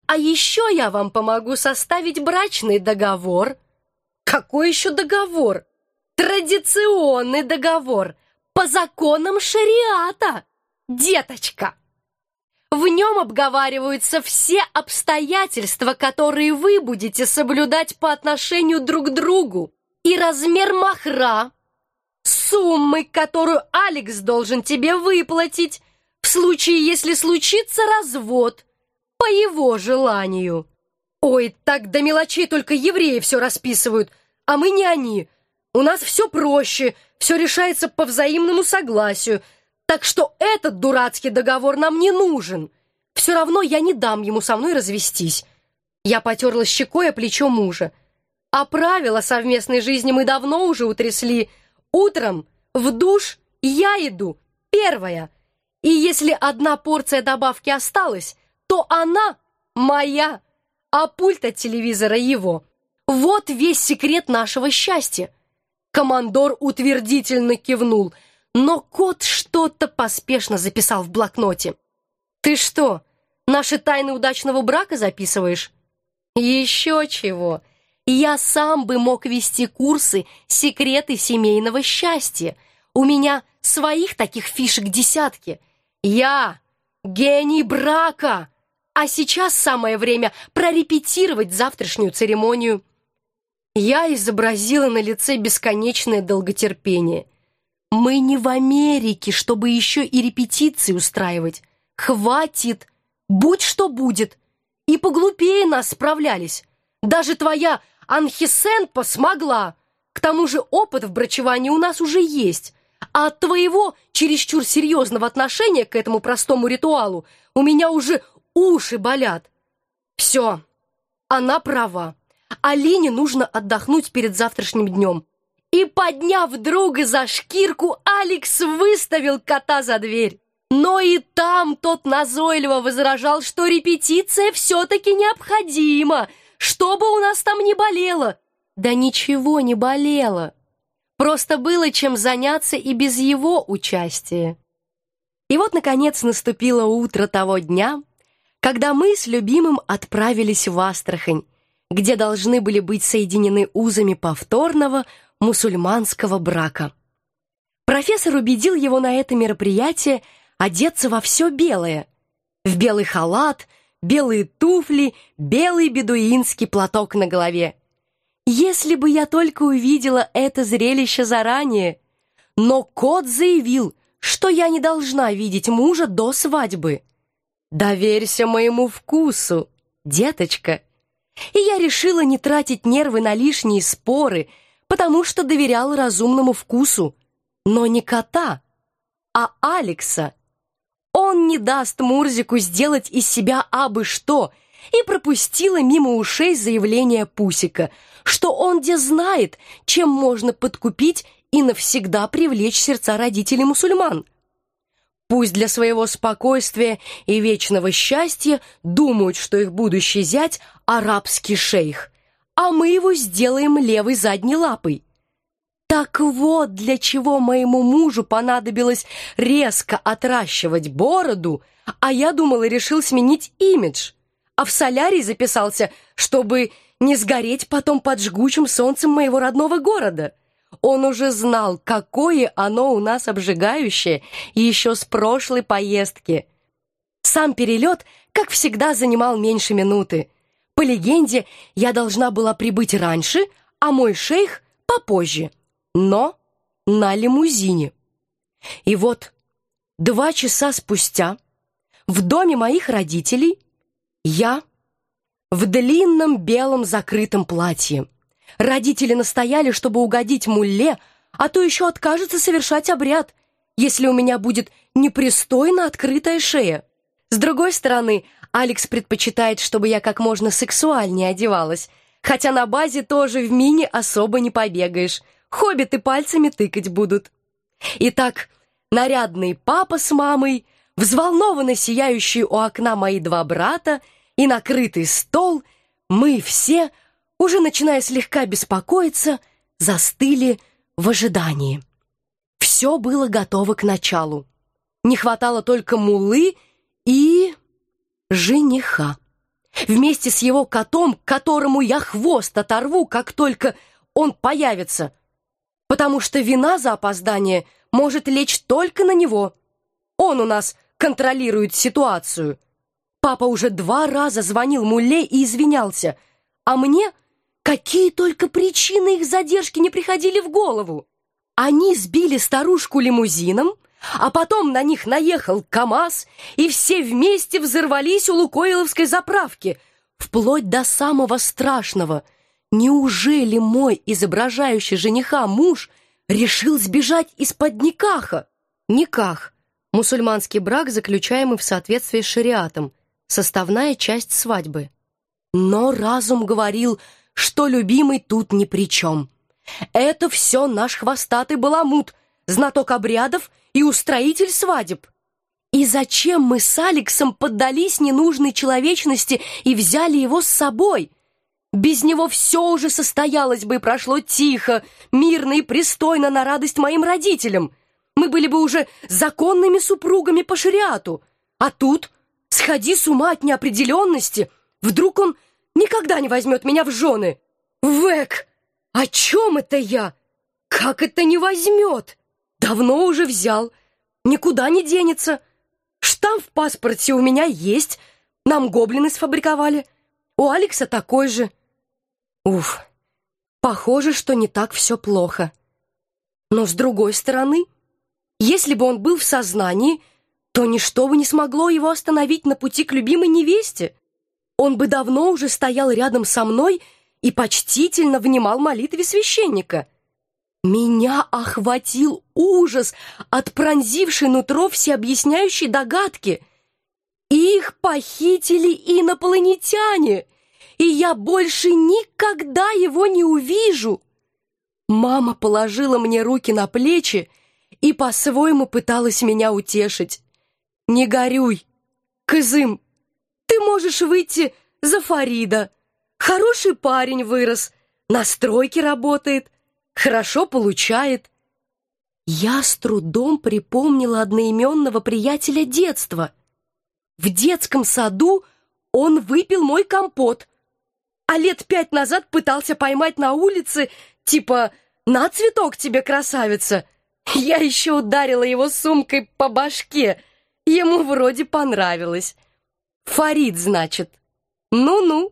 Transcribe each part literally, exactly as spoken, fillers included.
А еще я вам помогу составить брачный договор. Какой еще договор? Традиционный договор по законам шариата, деточка. В нем обговариваются все обстоятельства, которые вы будете соблюдать по отношению друг к другу, и размер махра, суммы, которую Алекс должен тебе выплатить в случае, если случится развод, по его желанию. Ой, так до мелочей только евреи все расписывают, а мы не они. У нас все проще, все решается по взаимному согласию, так что этот дурацкий договор нам не нужен. Все равно я не дам ему со мной развестись. Я потерла щекой о плечо мужа. А правила совместной жизни мы давно уже утрясли. Утром в душ я иду первая. И если одна порция добавки осталась, то она моя, а пульт от телевизора его. Вот весь секрет нашего счастья. Командор утвердительно кивнул, но кот что-то поспешно записал в блокноте. Ты что, наши тайны удачного брака записываешь? Еще чего. Я сам бы мог вести курсы «Секреты семейного счастья». У меня своих таких фишек десятки. Я гений брака. А сейчас самое время прорепетировать завтрашнюю церемонию. Я изобразила на лице бесконечное долготерпение. Мы не в Америке, чтобы еще и репетиции устраивать. Хватит, будь что будет. И поглупее нас справлялись. Даже твоя Анхисенпа смогла. К тому же опыт в брачевании у нас уже есть. А от твоего чересчур серьезного отношения к этому простому ритуалу у меня уже уши болят. Все, она права. Алине нужно отдохнуть перед завтрашним днем. И, подняв друга за шкирку, Алекс выставил кота за дверь. Но и там тот назойливо возражал, что репетиция все-таки необходима, чтобы у нас там не болело. Да ничего не болело. Просто было чем заняться и без его участия. И вот, наконец, наступило утро того дня, когда мы с любимым отправились в Астрахань, где должны были быть соединены узами повторного мусульманского брака. Профессор убедил его на это мероприятие одеться во все белое. В белый халат, белые туфли, белый бедуинский платок на голове. Если бы я только увидела это зрелище заранее. Но кот заявил, что я не должна видеть мужа до свадьбы. Доверься моему вкусу, деточка. И я решила не тратить нервы на лишние споры, потому что доверяла разумному вкусу. Но не кота, а Алекса. Он не даст Мурзику сделать из себя абы что, и пропустила мимо ушей заявление Пусика, что он где знает, чем можно подкупить и навсегда привлечь сердца родителей мусульман. Пусть для своего спокойствия и вечного счастья думают, что их будущий зять — арабский шейх, а мы его сделаем левой задней лапой. Так вот, для чего моему мужу понадобилось резко отращивать бороду, а я думала, решил сменить имидж, а в солярий записался, чтобы не сгореть потом под жгучим солнцем моего родного города. Он уже знал, какое оно у нас обжигающее еще с прошлой поездки. Сам перелет, как всегда, занимал меньше минуты. По легенде, я должна была прибыть раньше, а мой шейх попозже, но на лимузине. И вот два часа спустя в доме моих родителей я в длинном белом закрытом платье. Родители настояли, чтобы угодить мулле, а то еще откажется совершать обряд, если у меня будет непристойно открытая шея. С другой стороны, Алекс предпочитает, чтобы я как можно сексуальнее одевалась, хотя на базе тоже в мини особо не побегаешь. Хоббиты пальцами тыкать будут. Итак, нарядный папа с мамой, взволнованно сияющие у окна мои два брата и накрытый стол, мы все, уже начиная слегка беспокоиться, застыли в ожидании. Все было готово к началу. Не хватало только муллы и жениха. Вместе с его котом, которому я хвост оторву, как только он появится. Потому что вина за опоздание может лечь только на него. Он у нас контролирует ситуацию. Папа уже два раза звонил Мулле и извинялся. А мне какие только причины их задержки не приходили в голову. Они сбили старушку лимузином, а потом на них наехал КамАЗ, и все вместе взорвались у Лукойловской заправки, вплоть до самого страшного. Неужели мой изображающий жениха муж решил сбежать из-под никаха? Никах — мусульманский брак, заключаемый в соответствии с шариатом, составная часть свадьбы. Но разум говорил, что любимый тут ни при чем. Это все наш хвостатый баламут, знаток обрядов и устроитель свадеб. И зачем мы с Алексом поддались ненужной человечности и взяли его с собой? Без него все уже состоялось бы и прошло тихо, мирно и пристойно на радость моим родителям. Мы были бы уже законными супругами по шариату. А тут сходи с ума от неопределенности. Вдруг он никогда не возьмет меня в жены. Век! О чем это я? Как это не возьмет? Давно уже взял. Никуда не денется. Штамп в паспорте у меня есть. Нам гоблины сфабриковали. У Алекса такой же. Уф, похоже, что не так все плохо. Но с другой стороны, если бы он был в сознании, то ничто бы не смогло его остановить на пути к любимой невесте. Он бы давно уже стоял рядом со мной и почтительно внимал молитве священника. Меня охватил ужас от пронзившей нутро всеобъясняющей догадки. Их похитили инопланетяне, и я больше никогда его не увижу. Мама положила мне руки на плечи и по-своему пыталась меня утешить. «Не горюй, кызым, ты можешь выйти за Фарида. Хороший парень вырос, на стройке работает, хорошо получает». Я с трудом припомнила одноименного приятеля детства. В детском саду он выпил мой компот, а лет пять назад пытался поймать на улице, типа «на цветок тебе, красавица». Я еще ударила его сумкой по башке, ему вроде понравилось. Фарид, значит. Ну-ну.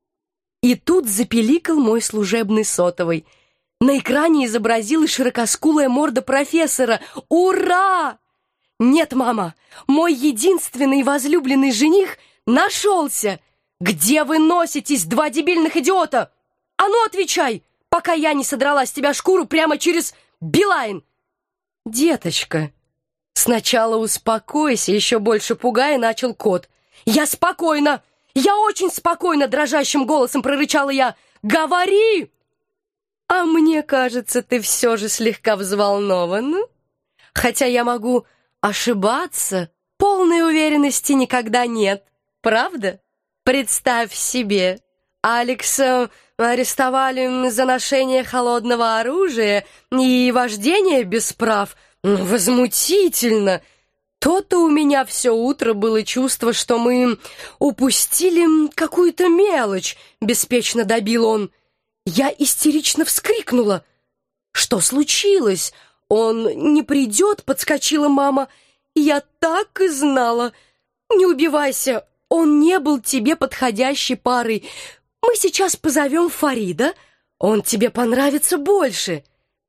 И тут запеликал мой служебный сотовый. На экране изобразилась широкоскулая морда профессора. Ура! Нет, мама, мой единственный возлюбленный жених нашелся. Где вы носитесь, два дебильных идиота? А ну, отвечай, пока я не содрала с тебя шкуру прямо через Билайн. Деточка, сначала успокойся, еще больше пугая, начал кот. Я спокойно, я очень спокойно, дрожащим голосом прорычала я. Говори! А мне кажется, ты все же слегка взволнована. Хотя я могу ошибаться, полной уверенности никогда нет, правда? Представь себе, Алекса арестовали за ношение холодного оружия и вождение без прав. Возмутительно! То-то у меня все утро было чувство, что мы упустили какую-то мелочь, беспечно добил он. Я истерично вскрикнула. Что случилось? Он не придет, подскочила мама. Я так и знала. Не убивайся, он не был тебе подходящей парой. Мы сейчас позовем Фарида, он тебе понравится больше.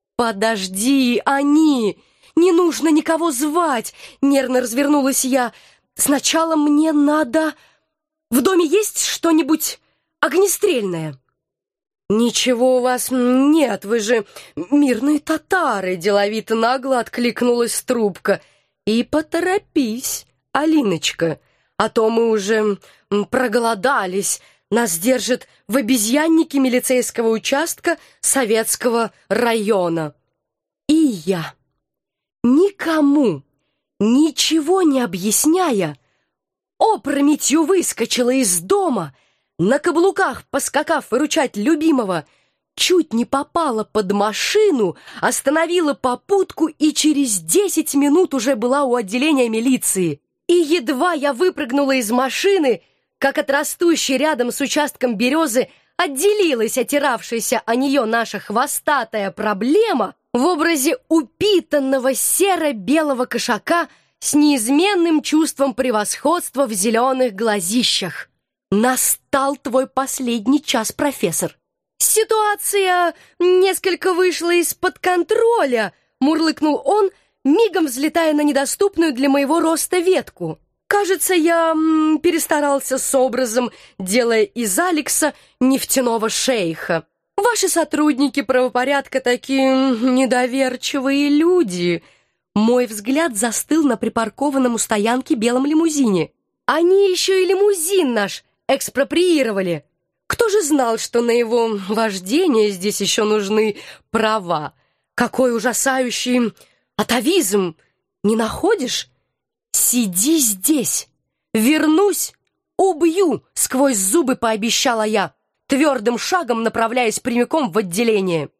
Подожди, они... Не нужно никого звать, нервно развернулась я. Сначала мне надо... В доме есть что-нибудь огнестрельное? Ничего у вас нет, вы же мирные татары, деловито нагло откликнулась трубка. И поторопись, Алиночка, а то мы уже проголодались. Нас держит в обезьяннике милицейского участка Советского района. И я... Никому, ничего не объясняя, опрометью выскочила из дома, на каблуках поскакав выручать любимого, чуть не попала под машину, остановила попутку и через десять минут уже была у отделения милиции. И едва я выпрыгнула из машины, как от растущей рядом с участком березы отделилась отиравшаяся о нее наша хвостатая проблема в образе упитанного серо-белого кошака с неизменным чувством превосходства в зеленых глазищах. Настал твой последний час, профессор. Ситуация несколько вышла из-под контроля, мурлыкнул он, мигом взлетая на недоступную для моего роста ветку. Кажется, я м, перестарался с образом, делая из Алекса нефтяного шейха. Ваши сотрудники правопорядка такие недоверчивые люди. Мой взгляд застыл на припаркованном у стоянки белом лимузине. Они еще и лимузин наш экспроприировали. Кто же знал, что на его вождение здесь еще нужны права? Какой ужасающий атавизм! Не находишь? «Сиди здесь! Вернусь, убью!» — сквозь зубы пообещала я, твердым шагом направляясь прямиком в отделение.